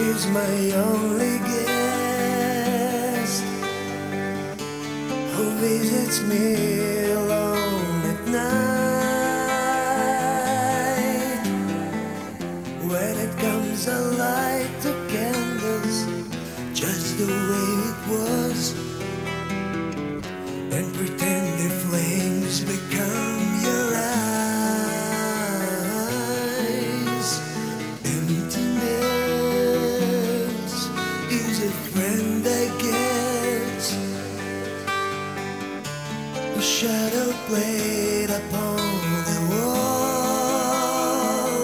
is my only guest who visits me alone at night. When it comes, I light the candles just the way it was, and pretend the flames become your eyes. Emptiness is a friend I get, a shadow played upon the wall.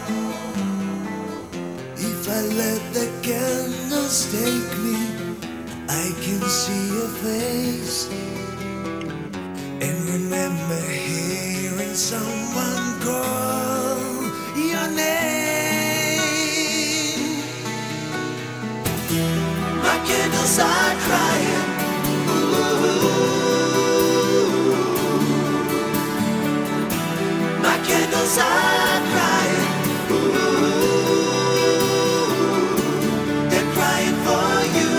If I let the candles take me, I can see your face and remember hearing someone call your name. My candles are crying. Ooh. My candles are crying. Ooh. They're crying for you.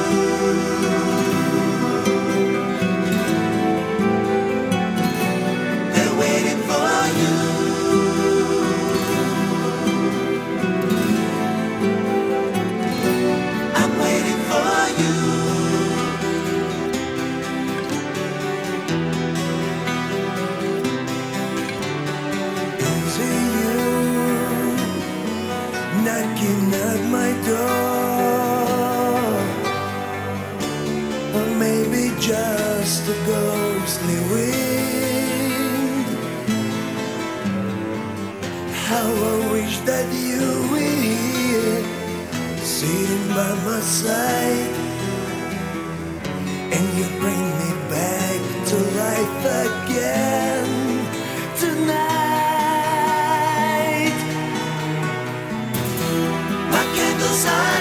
Knocking at my door, or maybe just a ghostly wind. How I wish that you were here, sitting by my side, and you bring me back to life again tonight. My candles are